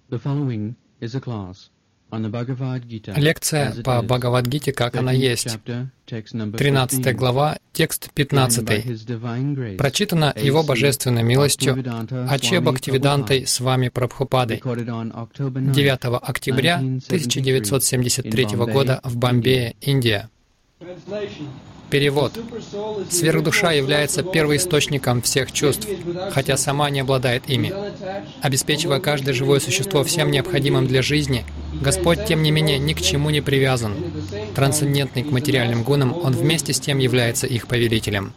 Лекция по Бхагавад-гите, как она есть. 13 глава, текст 15. Прочитана Его Божественной милостью Аче Бхактивидантой с вами Прабхупадой 9 октября 1973 года в Бомбее, Индия. Перевод. Сверхдуша является первоисточником всех чувств, хотя сама не обладает ими. Обеспечивая каждое живое существо всем необходимым для жизни, Господь, тем не менее, ни к чему не привязан. Трансцендентный к материальным гунам, Он вместе с тем является их повелителем.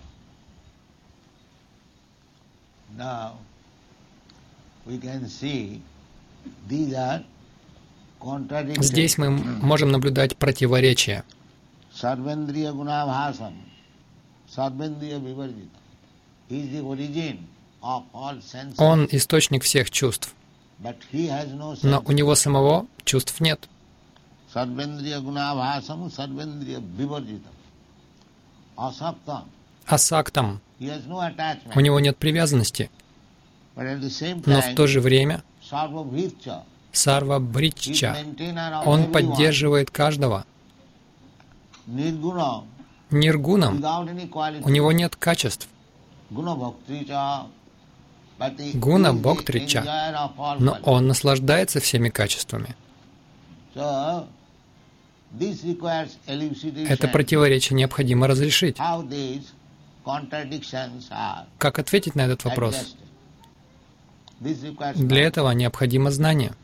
Здесь мы можем наблюдать противоречия. Sarvendriya gunabhasam, sarvendriya vivarjita. He is the origin of all senses. Он источник всех чувств, But he has no sense. но у него самого чувств нет. Sarvendriya gunabhasam, sarvendriya vivarjita. Asaktam. Асактам. He has no attachment. У него нет привязанности, But at the same но в time, то же время Sarvabhritcha. Сарва He is Бритча. maintainer of Он everyone. поддерживает каждого. Nirguna. Ниргунам. Without any quality. У него нет качеств. Guna bhaktricha. But he Гуна is the Бхактрича. enjoyer of all Но qualities. он наслаждается всеми качествами. So, this requires elucidation. Это противоречие необходимо разрешить. How these contradictions are Как ответить на этот вопрос? adjusted. This requires Для этого необходимо знание.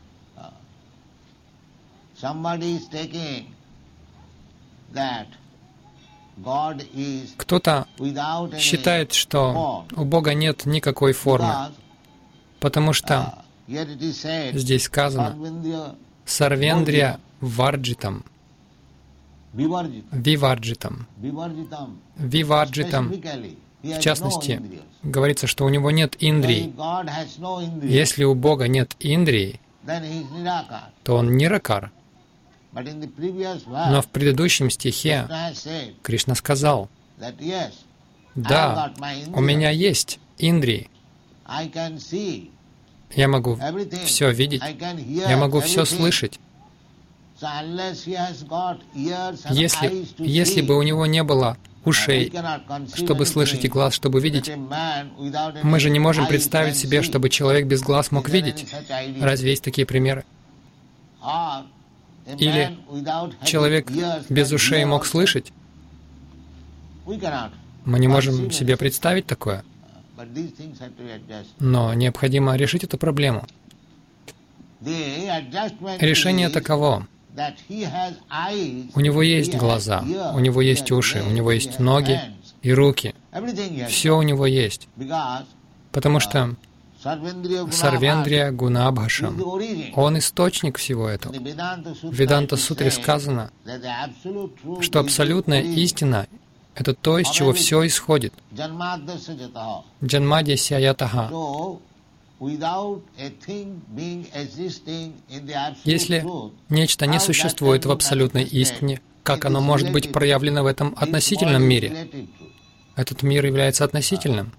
somebody is taking that God is Кто-то without any считает, что у Бога нет никакой формы, because, потому что here it is said, здесь сказано Sarvendriya «Сарвендрия варджитам», vivarjita, «виварджитам». vivarjitam. «Виварджитам» Specifically, he в has частности, no indriyas. говорится, что у него нет So индрий. if God has no indriyas, Если у Бога нет индрий, then he is nirakar. то он ниракар. But in the previous Но verse, в предыдущем стихе Krishna has said Кришна сказал: that yes, «Да, у меня есть индрии, I can see я могу everything. все видеть, I can hear я могу все everything. слышать». So unless he has got ears and eyes to Если see, бы у него не было we ушей, cannot conceive чтобы слышать, и anything глаз, чтобы that видеть, a man without any мы же не можем eyes представить can себе, see. чтобы человек без глаз мог Is there видеть. any such idea? Разве есть такие примеры? Or a Или man without having человек ears без can ушей hear мог also? слышать? We cannot. Мы не можем conceive себе anything. представить такое. But these things have to be adjusted. Но необходимо решить эту проблему. The adjustment Решение is таково. that he has eyes, У него he есть has глаза, ears, у него he есть has уши, у legs, него he есть has ноги hands. и руки. Everything he has Все у него есть. because Потому что Sarvendriya Gunabhasam Сарвендрия is Гунабхашам, the origin. он источник всего In этого. the Vedanta Sutra В Веданта it is Сутре said сказано, that the absolute truth что is the абсолютная origin. истина — это то, из чего все исходит. Janmadasya jataha. Джанмади Сяятаха. So, without a thing being existing in the absolute Если truth, нечто не how that существует can в be абсолютной manifested истине, как in оно this может быть relative проявлено в этом truth? This относительном world is мире? relative truth. Этот мир является относительным.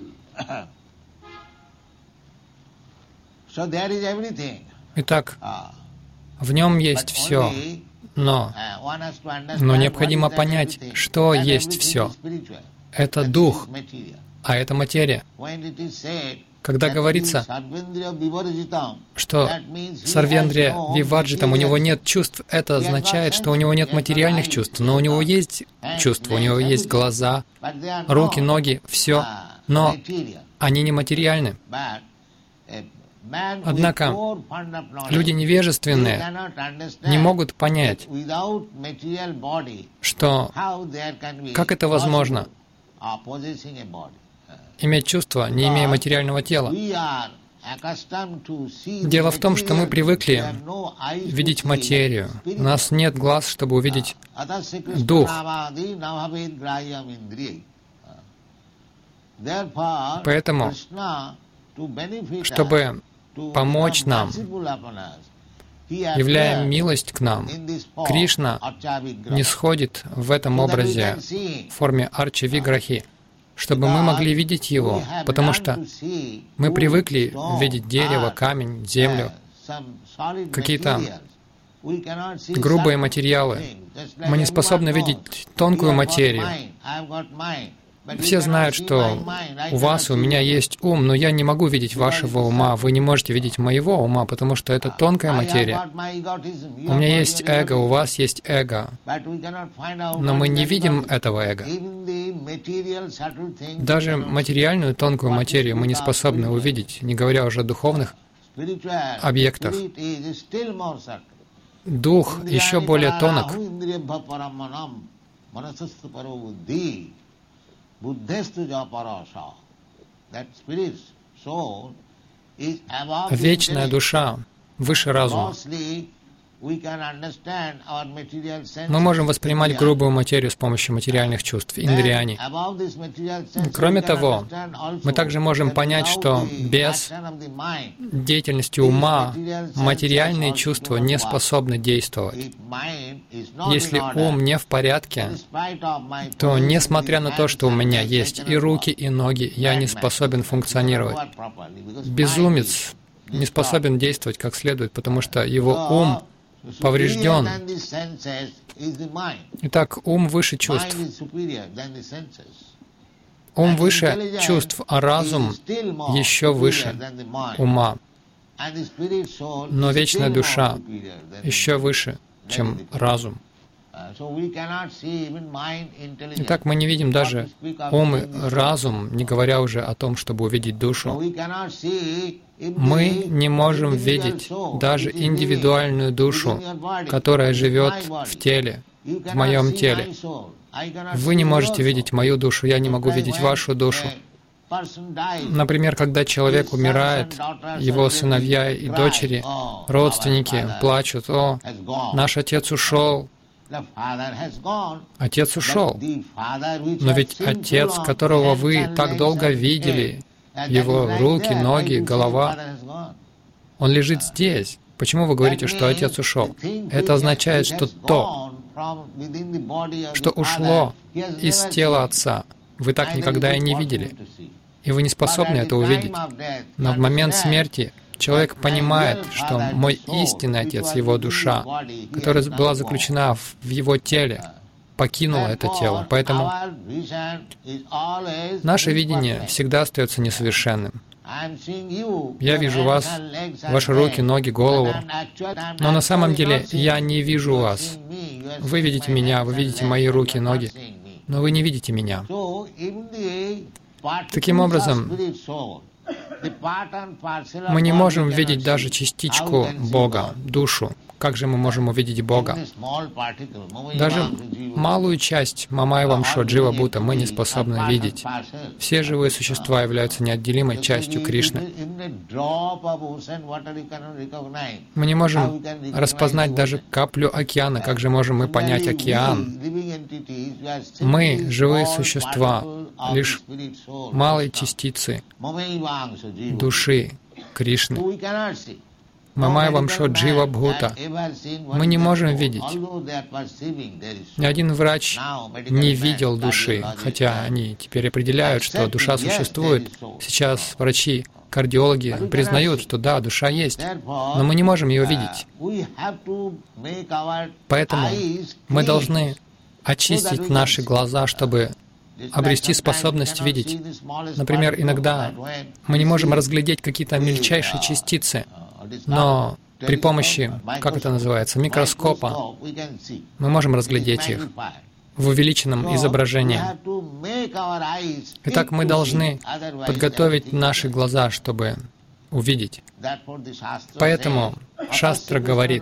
So there is everything. Итак, Ah, в нем but есть все, only, но one has to understand Но what необходимо is that понять, everything. что That есть everything все. is spiritual. это That дух, is material. а это материя. When it is said Когда that говорится, he is sarvendriya vivarjitam, что that means he Сарвендрия has no Виварджитам, у него material. нет чувств, это означает, что у него нет материальных чувств, но у него есть чувства, у него есть глаза, But they are руки, not, ноги, все, но material. они не материальны. But a man with Однако poor fund of knowledge, люди they невежественные cannot understand не могут понять, without material body, что how there can be как это возможно possessing a body. иметь чувства, не имея материального тела. We are accustomed to see Дело the в том, что мы material. привыкли We have no eyes to видеть see материю. spirit. У нас нет глаз, чтобы увидеть Atasya дух. krishnavadi navabhed grayam indriyai. Therefore, Поэтому, Krishna, to benefit us, чтобы to помочь become нам, merciful upon us, he являя appeared милость к нам, in this form, Кришна Archa Vigraha, не сходит в этом so that we образе can see, в форме Арча Виграхи, чтобы мы могли видеть его, we have потому learned что to see мы wood, привыкли stone, видеть дерево, earth, камень, землю, какие-то грубые материалы. Мы не способны видеть тонкую материю. Все знают, что у вас и у меня есть ум, но я не могу видеть вашего ума, вы не можете видеть моего ума, потому что это тонкая материя. У меня есть эго, у вас есть эго, но мы не видим этого эго. Даже материальную тонкую материю мы не способны увидеть, не говоря уже о духовных объектах. Дух еще более тонок. Вечная душа выше разума. Мы можем воспринимать грубую материю с помощью материальных чувств, индрияни. Кроме того, мы также можем понять, что без деятельности ума материальные чувства не способны действовать. Если ум не в порядке, то, несмотря на то, что у меня есть и руки, и ноги, я не способен функционировать. Безумец не способен действовать как следует, потому что его ум поврежден. Итак, ум выше чувств. Ум выше чувств, а разум еще выше ума. Но вечная душа еще выше, чем разум. Итак, мы не видим даже ум и разум, не говоря уже о том, чтобы увидеть душу. Мы не можем видеть даже индивидуальную душу, которая живет в теле, в моем теле. Вы не можете видеть мою душу, я не могу видеть вашу душу. Например, когда человек умирает, его сыновья и дочери, родственники плачут: «О, наш отец ушел». Отец ушел. Но ведь отец, которого вы так долго видели, его руки, ноги, голова, он лежит здесь. Почему вы говорите, что отец ушел? Это означает, что то, что ушло из тела отца, вы так никогда и не видели. И вы не способны это увидеть. Но в момент смерти человек понимает, что мой истинный отец, его душа, которая была заключена в его теле, покинула это тело. Поэтому наше видение всегда остается несовершенным. Я вижу вас, ваши руки, ноги, голову, но на самом деле я не вижу вас. Вы видите меня, вы видите мои руки, ноги, но вы не видите меня. Таким образом, мы не можем видеть даже частичку Бога, душу. Как же мы можем увидеть Бога? Даже малую часть Мамая Вамшо Джива Бхута мы не способны видеть. Все живые существа являются неотделимой частью Кришны. Мы не можем распознать даже каплю океана. Как же можем мы понять океан? Мы, живые существа, лишь малой частицы души Кришны. Мамая Вамшо Джива Бхута. Мы не можем видеть. Ни один врач не видел души, хотя они теперь определяют, что душа существует. Сейчас врачи, кардиологи признают, что да, душа есть, но мы не можем ее видеть. Поэтому мы должны очистить наши глаза, чтобы обрести способность видеть. Например, иногда мы не можем разглядеть какие-то мельчайшие частицы, но при помощи, как это называется, микроскопа, мы можем разглядеть их в увеличенном изображении. Итак, мы должны подготовить наши глаза, чтобы увидеть. Поэтому Шастра говорит: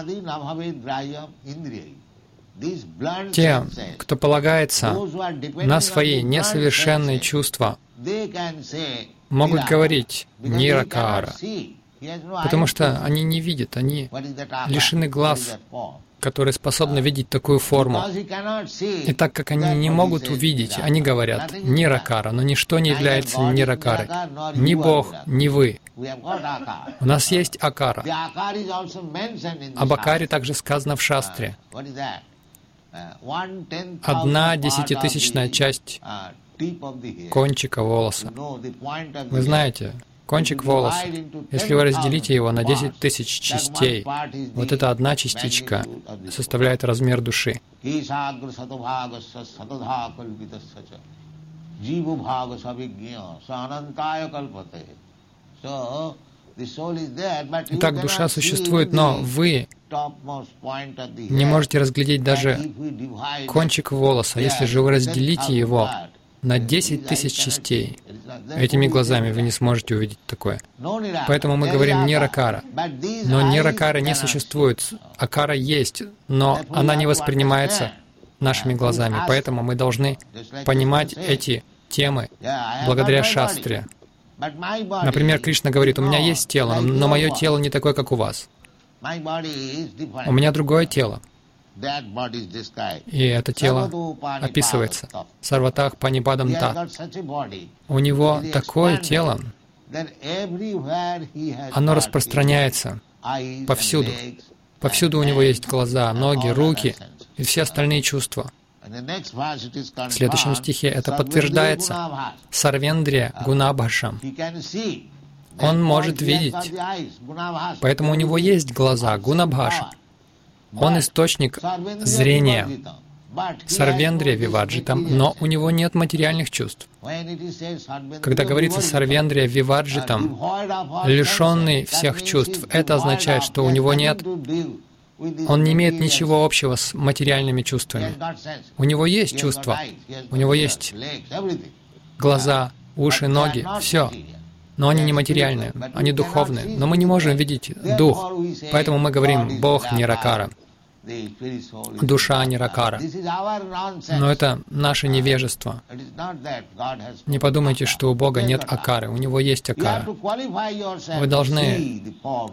те, кто полагается на свои несовершенные чувства, могут говорить «ниракара», потому что они не видят, они лишены глаз, которые способны видеть такую форму. И так как они не могут увидеть, они говорят «ниракара», но ничто не является ниракарой. Ни Бог, ни вы. У нас есть акара. Об акаре также сказано в Шастре. 1/10,000 часть кончика волоса. Вы знаете, кончик волоса, если вы разделите его на 10 тысяч частей, вот эта одна частичка составляет размер души. Итак, душа существует, но вы не можете разглядеть даже кончик волоса. Если же вы разделите его на 10 тысяч частей, этими глазами вы не сможете увидеть такое. Поэтому мы говорим ниракара. Но ниракара не существует. Акара есть, но она не воспринимается нашими глазами. Поэтому мы должны понимать эти темы благодаря шастре. Например, Кришна говорит: у меня есть тело, но мое тело не такое, как у вас. У меня другое тело. И это тело описывается. Сарватах панипадам та. У него такое тело, оно распространяется повсюду. Повсюду у него есть глаза, ноги, руки и все остальные чувства. В следующем стихе это подтверждается. Сарвендрия гунабхашам. Он может видеть, поэтому у него есть глаза, гунабхаша. Он источник зрения, сарвендрия виваджитам, но у него нет материальных чувств. Когда говорится сарвендрия виваджитам, лишенный всех чувств, это означает, что у него нет, он не имеет ничего общего с материальными чувствами. У него есть чувства, у него есть глаза, уши, ноги, все. Но они не материальные, они духовные. Но мы не можем видеть дух. Поэтому мы говорим «Бог ниракара», «Душа ниракара». Но это наше невежество. Не подумайте, что у Бога нет акары. У Него есть акара. Вы должны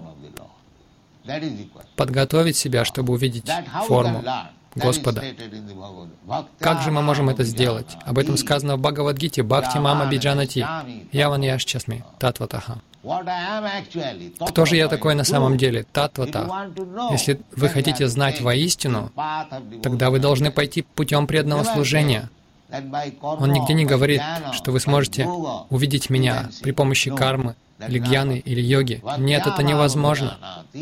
подготовить себя, чтобы увидеть форму Господа. Как же мы можем это сделать? Об этом сказано в Бхагавад-гите: «Бхакти мама биджанати, яван яшчасми, татватаха». Кто же я такой на самом деле? Татвата. Если вы хотите знать воистину, тогда вы должны пойти путем преданного служения. Он нигде не говорит, что вы сможете увидеть меня при помощи кармы, или гьяны, или йоги. Нет, это невозможно.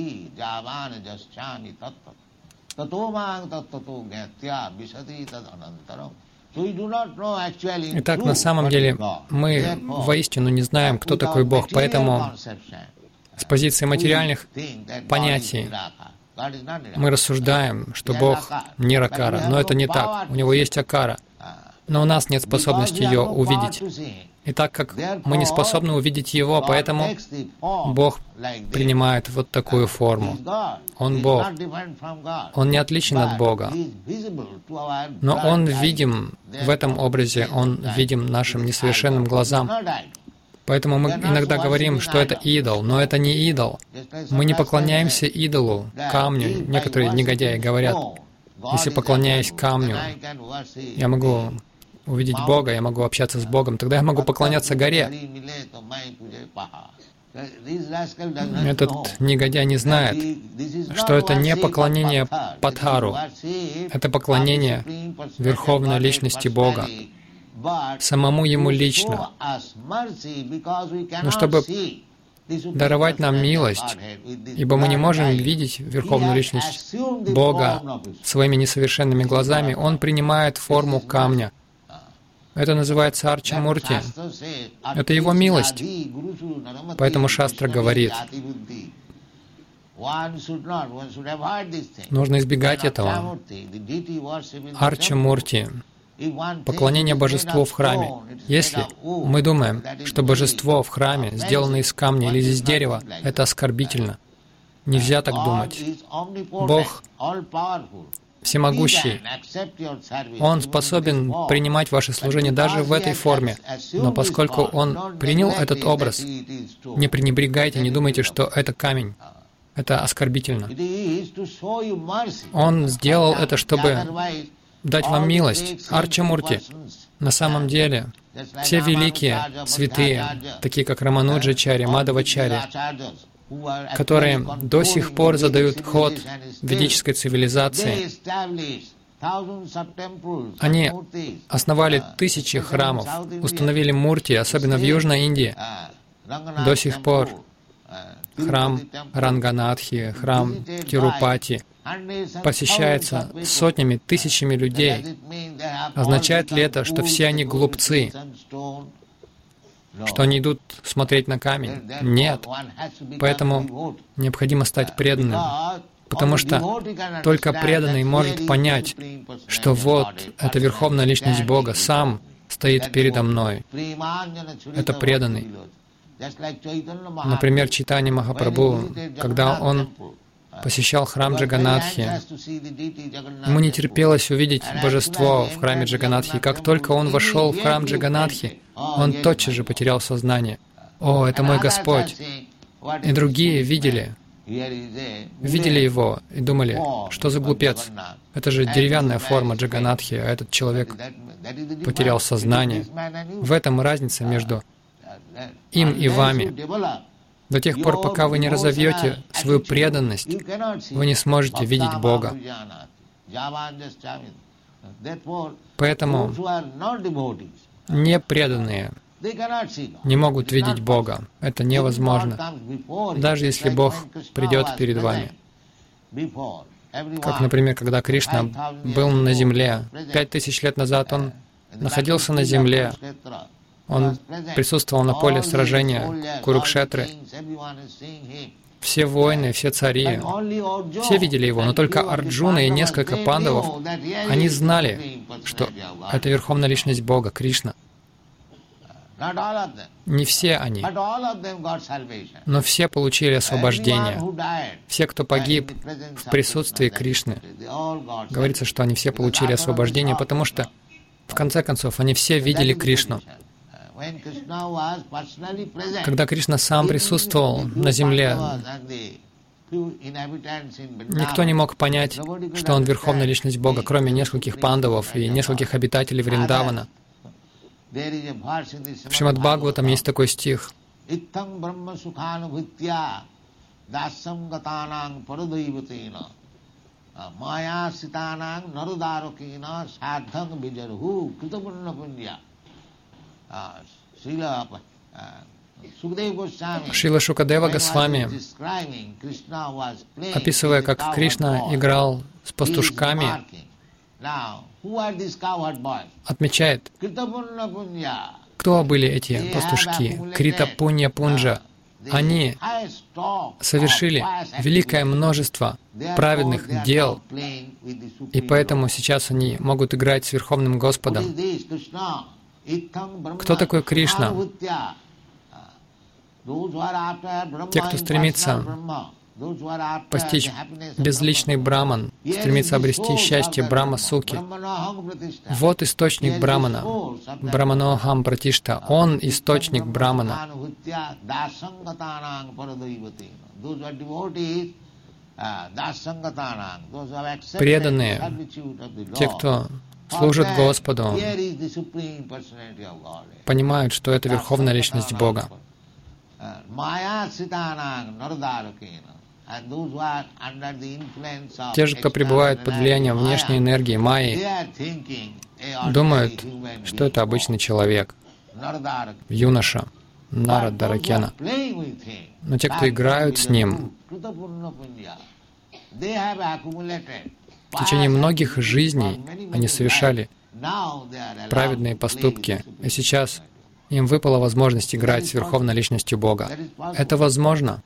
Итак, на самом деле, мы воистину не знаем, кто такой Бог, поэтому с позиции материальных понятий мы рассуждаем, что Бог ниракара, но это не так. У Него есть акара, но у нас нет способности ее увидеть. И так как мы не способны увидеть Его, поэтому Бог принимает вот такую форму. Он Бог. Он не отличен от Бога. Но Он видим в этом образе, Он видим нашим несовершенным глазам. Поэтому мы иногда говорим, что это идол, но это не идол. Мы не поклоняемся идолу, камню. Некоторые негодяи говорят: если поклоняюсь камню, я могу увидеть Бога, я могу общаться с Богом, тогда я могу поклоняться горе. Этот негодяй не знает, что это не поклонение Падхару, это поклонение Верховной Личности Бога, самому Ему лично. Но чтобы даровать нам милость, ибо мы не можем видеть Верховную Личность Бога своими несовершенными глазами, Он принимает форму камня. Это называется Арча-мурти. Это Его милость. Поэтому Шастра говорит, нужно избегать этого. Арча-мурти. Поклонение божеству в храме. Если мы думаем, что божество в храме сделано из камня или из дерева, это оскорбительно. Нельзя так думать. Бог всемогущий. Он способен принимать ваше служение даже в этой форме. Но поскольку Он принял этот образ, не пренебрегайте, не думайте, что это камень. Это оскорбительно. Он сделал это, чтобы дать вам милость. Арча-мурти. На самом деле, все великие, святые, такие как Рамануджачарья, Мадхавачарья, которые до сих пор задают ход ведической цивилизации, они основали тысячи храмов, установили мурти, особенно в Южной Индии. До сих пор храм Ранганатхи, храм Тирупати посещается сотнями, тысячами людей. Означает ли это, что все они глупцы, что они идут смотреть на камень? Нет. Поэтому необходимо стать преданным, потому что только преданный может понять, что вот эта Верховная Личность Бога сам стоит передо мной. Это преданный. Например, Чайтанья Махапрабху, когда он посещал храм Джаганатхи, ему не терпелось увидеть божество в храме Джаганатхи. Как только он вошел в храм Джаганатхи, он тотчас же потерял сознание. «О, это мой Господь!» И другие видели его и думали, что за глупец? Это же деревянная форма Джаганатхи, а этот человек потерял сознание. В этом разница между им и вами. До тех пор, пока вы не разовьете свою преданность, вы не сможете видеть Бога. Поэтому непреданные не могут видеть Бога. Это невозможно. Даже если Бог придет перед вами. Как, например, когда Кришна был на земле, 5000 лет назад он находился на земле, он присутствовал на поле сражения Курукшетры. Все воины, все цари, все видели его, но только Арджуна и несколько пандавов, они знали, что это Верховная Личность Бога, Кришна. Не все они, но все получили освобождение. Все, кто погиб в присутствии Кришны, говорится, что они все получили освобождение, потому что, в конце концов, они все видели Кришну. Когда Кришна сам присутствовал на земле, никто не мог понять, что он Верховная Личность Бога, кроме нескольких пандавов и нескольких обитателей Вриндавана. В Шримад Бхагаватам есть такой стих. Шрила Шукадева Госвами, описывая, как Кришна играл с пастушками, отмечает, кто были эти пастушки? Крита Пунья Пунджа. Они совершили великое множество праведных дел, и поэтому сейчас они могут играть с Верховным Господом. Кто такой Кришна? Те, кто стремится постичь безличный Браман, стремится обрести счастье Брахма-суки. Вот источник Брамана. Браманохам Пратишта. Он источник Брамана. Преданные, те, кто служат Господу, понимают, что это Верховная Личность Бога. Те же, кто пребывает под влиянием внешней энергии Майи, думают, что это обычный человек, юноша, Нарада Ракена. Но те, кто играют с ним, в течение многих жизней они совершали праведные поступки, и сейчас им выпала возможность играть с Верховной Личностью Бога. Это возможно.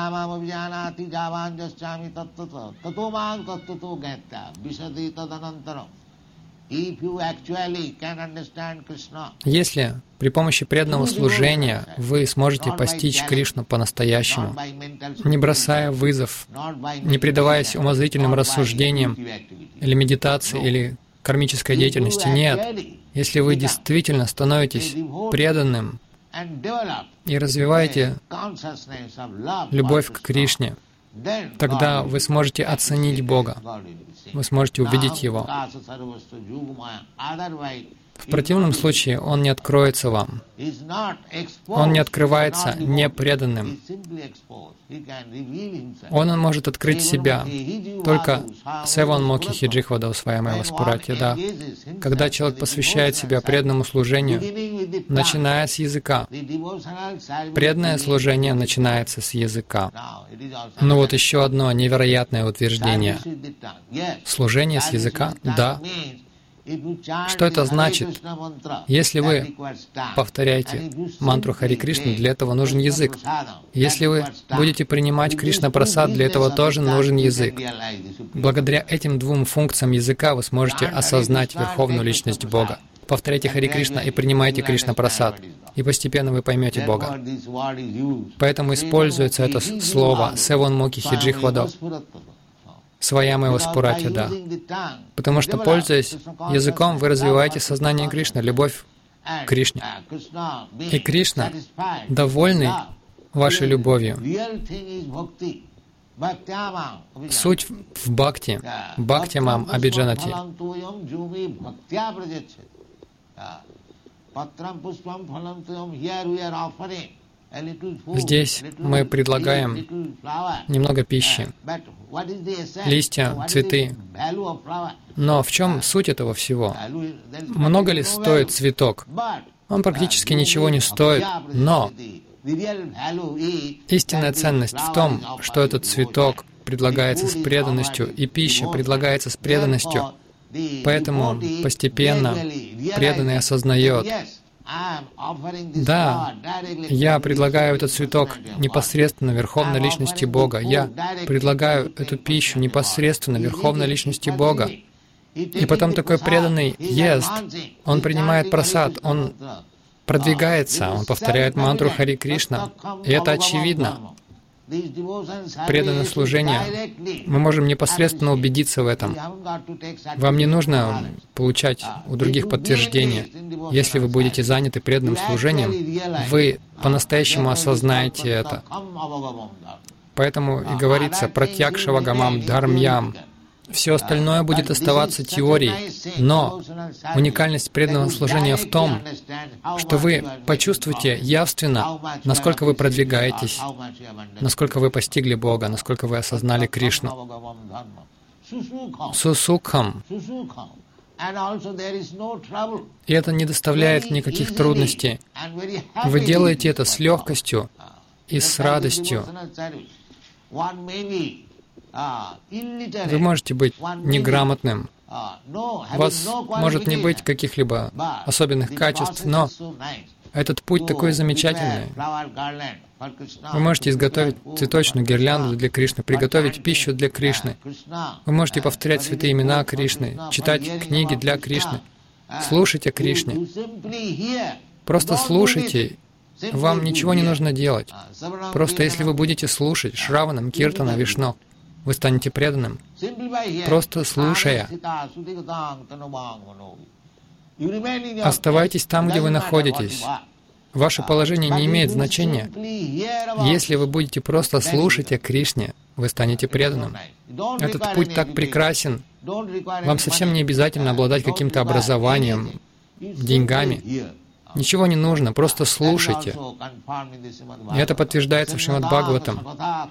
Если при помощи преданного служения вы сможете постичь Кришну по-настоящему, не бросая вызов, не предаваясь умозрительным рассуждениям или медитации, или кармической деятельности, нет. Если вы действительно становитесь преданным и развиваете любовь к Кришне, тогда вы сможете оценить Бога, вы сможете увидеть Его. В противном случае он не откроется вам. Он не открывается непреданным. Он может открыть себя только Севан Моки Хиджихвада Усваямая Васпурати. Да. Когда человек посвящает себя преданному служению, начиная с языка. Преданное служение начинается с языка. Но вот еще одно невероятное утверждение. Служение с языка? Да. Что это значит? Если вы повторяете мантру Хари Кришна, для этого нужен язык. Если вы будете принимать Кришна Прасад, для этого тоже нужен язык. Благодаря этим двум функциям языка вы сможете осознать Верховную Личность Бога. Повторяйте Хари Кришна и принимайте Кришна Прасад, и постепенно вы поймете Бога. Поэтому используется это слово «Севан Моки Хиджихвада». Сваямая Васпурати, да. Потому что, пользуясь языком, вы развиваете сознание Кришны, любовь к Кришне. И Кришна, довольный вашей любовью. Суть в бхакти. Бхактимам абиджанати. Здесь мы предлагаем немного пищи, листья, цветы. Но в чем суть этого всего? Много ли стоит цветок? Он практически ничего не стоит, но истинная ценность в том, что этот цветок предлагается с преданностью, и пища предлагается с преданностью. Поэтому постепенно преданный осознает: да, я предлагаю этот цветок непосредственно Верховной Личности Бога. Я предлагаю эту пищу непосредственно Верховной Личности Бога. И потом такой преданный ест, он принимает прасад, он продвигается, он повторяет мантру Хари Кришна. И это очевидно. Преданное служение, мы можем непосредственно убедиться в этом. Вам не нужно получать у других подтверждения. Если вы будете заняты преданным служением, вы по-настоящему осознаете это. Поэтому и говорится «пратьякшавагамам дхармьям». Все остальное будет оставаться теорией, но уникальность преданного служения в том, что вы почувствуете явственно, насколько вы продвигаетесь, насколько вы постигли Бога, насколько вы осознали Кришну. Сусукхам. И это не доставляет никаких трудностей. Вы делаете это с легкостью и с радостью. Вы можете быть неграмотным, у вас может не быть каких-либо особенных качеств, но этот путь такой замечательный. Вы можете изготовить цветочную гирлянду для Кришны, приготовить пищу для Кришны. Вы можете повторять святые имена Кришны, читать книги для Кришны, слушать о Кришне. Просто слушайте. Вам ничего не нужно делать. Просто если вы будете слушать Шраванам, Киртана, Вишну, вы станете преданным, просто слушая. Оставайтесь там, где вы находитесь. Ваше положение не имеет значения. Если вы будете просто слушать о Кришне, вы станете преданным. Этот путь так прекрасен. Вам совсем не обязательно обладать каким-то образованием, деньгами. Ничего не нужно, просто слушайте. И это подтверждается в Шримад Бхагаватам.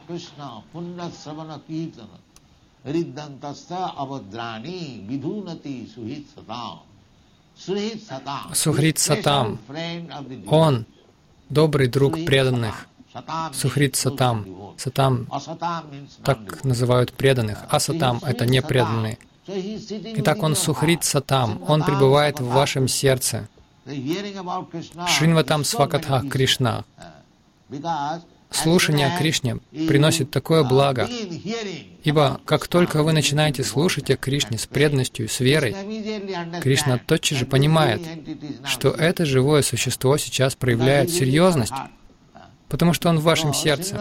Сухрит Сатам. Он добрый друг преданных. Сухрит Сатам. Сатам так называют преданных, а Сатам — это не преданные. Итак, он Сухрит Сатам. Он пребывает в вашем сердце. Шринватам Свакатха Кришна. Слушание о Кришне приносит такое благо, ибо как только вы начинаете слушать о Кришне с преданностью и с верой, Кришна тотчас же понимает, что это живое существо сейчас проявляет серьезность, потому что он в вашем сердце.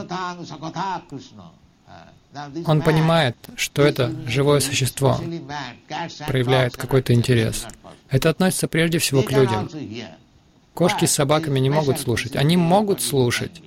Он понимает, что это живое существо проявляет какой-то интерес. Это относится прежде всего к людям. Кошки с собаками не могут слушать. Они могут слушать,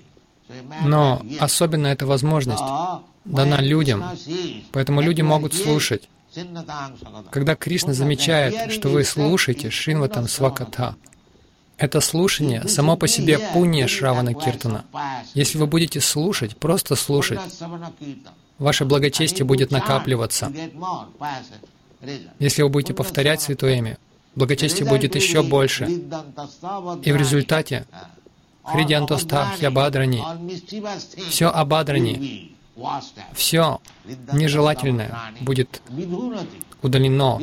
но особенно эта возможность дана людям. Поэтому люди могут слушать. Когда Кришна замечает, что вы слушаете Шринватам Свакатха, это слушание само по себе пунья Шравана Киртана. Если вы будете слушать, просто слушать, ваше благочестие будет накапливаться. Если вы будете повторять Святое Имя, благочестие будет еще больше. И в результате Хридьянтоста Хьябадрани, все обадрани, все нежелательное будет удалено.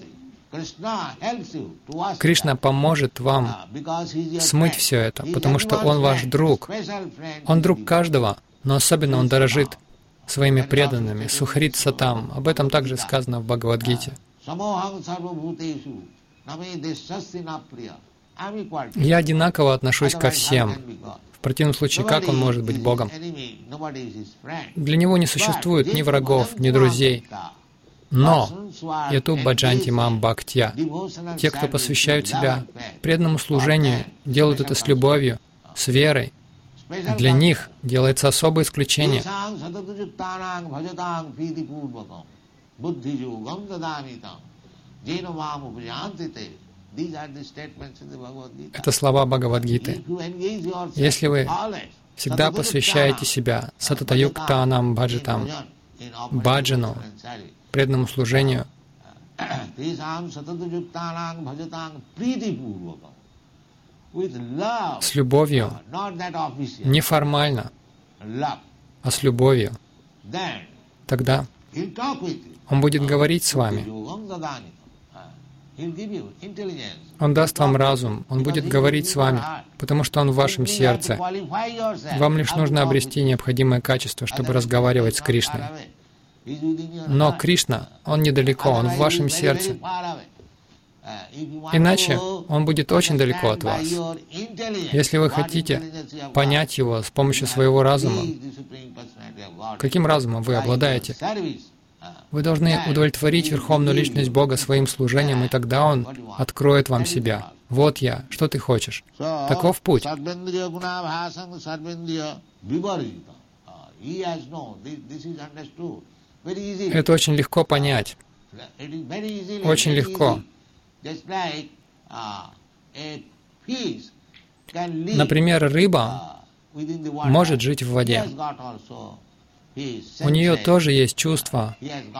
Кришна поможет вам смыть все это, потому что Он ваш друг. Он друг каждого, но особенно Он дорожит своими преданными. Сухрит Сатам. Об этом также сказано в Бхагавад-гите. Я одинаково отношусь ко всем. В противном случае, как Он может быть Богом? Для Него не существует ни врагов, ни друзей. Но «Яту баджанти мам бхактья» — те, кто посвящают себя преданному служению, делают это с любовью, с верой. Для них делается особое исключение. Это слова Бхагавад-гиты. Если вы всегда посвящаете себя сатата-юктанам бхаджатам, баджану, преданному служению, с любовью, не формально, а с любовью, тогда Он будет говорить с вами. Он даст вам разум, Он будет говорить с вами, потому что Он в вашем сердце. Вам лишь нужно обрести необходимое качество, чтобы разговаривать с Кришной. Но Кришна, Он недалеко, Он в вашем сердце. Иначе Он будет очень далеко от вас. Если вы хотите понять Его с помощью своего разума, каким разумом вы обладаете? Вы должны удовлетворить Верховную Личность Бога своим служением, и тогда Он откроет вам себя. Вот я, что ты хочешь? Таков путь. Это очень легко понять. Очень легко. Например, рыба может жить в воде. У нее тоже есть чувства,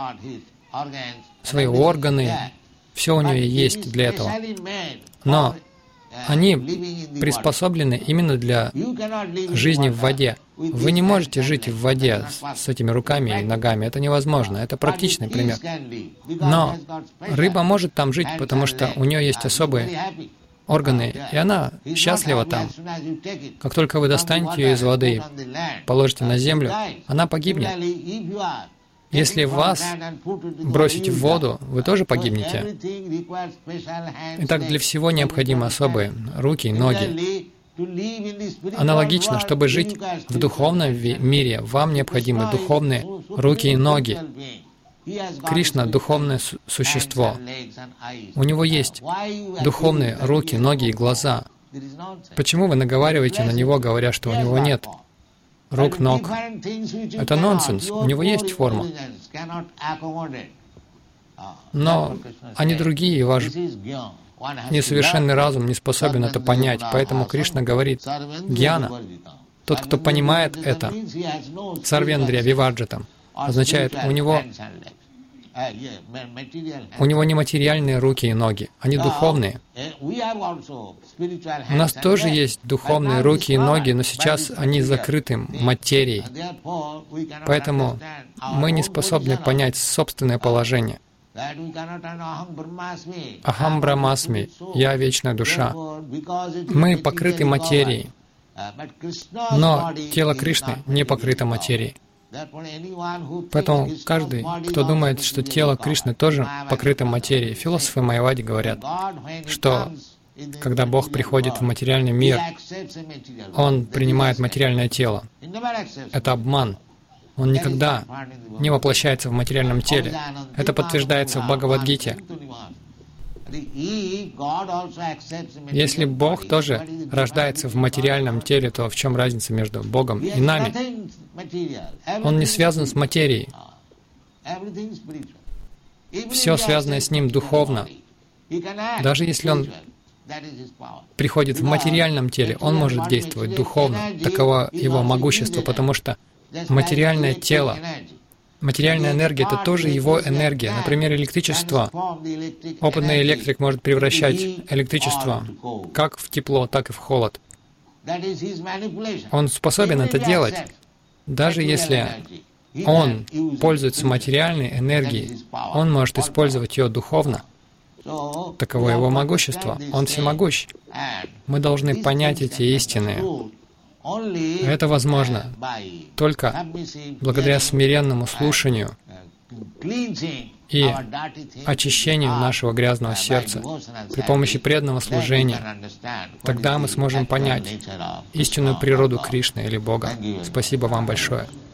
свои органы, все у нее есть для этого. Но они приспособлены именно для жизни в воде. Вы не можете жить в воде с этими руками и ногами, это невозможно, это практичный пример. Но рыба может там жить, потому что у нее есть особые органы, и она счастлива там. Как только вы достанете ее из воды и положите на землю, она погибнет. Если вас бросить в воду, вы тоже погибнете. Итак, для всего необходимы особые руки и ноги. Аналогично, чтобы жить в духовном мире, вам необходимы духовные руки и ноги. Кришна — духовное существо. У Него есть духовные руки, ноги и глаза. Почему вы наговариваете на Него, говоря, что у Него нет рук, ног? Это нонсенс. У Него есть форма. Но они другие, и ваш несовершенный разум не способен это понять. Поэтому Кришна говорит: гьяна, тот, кто понимает это, сарвендрия виварджатам, означает, у него не материальные руки и ноги, они духовные. У нас тоже есть духовные руки и ноги, но сейчас они закрыты материей. Поэтому мы не способны понять собственное положение. Ахам Брахмасми, я вечная душа. Мы покрыты материей, но тело Кришны не покрыто материей. Поэтому каждый, кто думает, что тело Кришны тоже покрыто материей, философы Майявади говорят, что когда Бог приходит в материальный мир, Он принимает материальное тело. Это обман. Он никогда не воплощается в материальном теле. Это подтверждается в Бхагавад-гите. Если Бог тоже рождается в материальном теле, то в чем разница между Богом и нами? Он не связан с материей. все связанное с Ним духовно. Даже если Он приходит в материальном теле, Он может действовать духовно. Таково Его могущество, потому что материальное тело, материальная энергия — это тоже Его энергия. Например, электричество. Опытный электрик может превращать электричество как в тепло, так и в холод. Он способен это делать. Даже если он пользуется материальной энергией, он может использовать ее духовно. Таково Его могущество. Он всемогущ. Мы должны понять эти истины. Это возможно только благодаря смиренному слушанию и очищению нашего грязного сердца при помощи преданного служения. Тогда мы сможем понять истинную природу Кришны или Бога. Спасибо вам большое.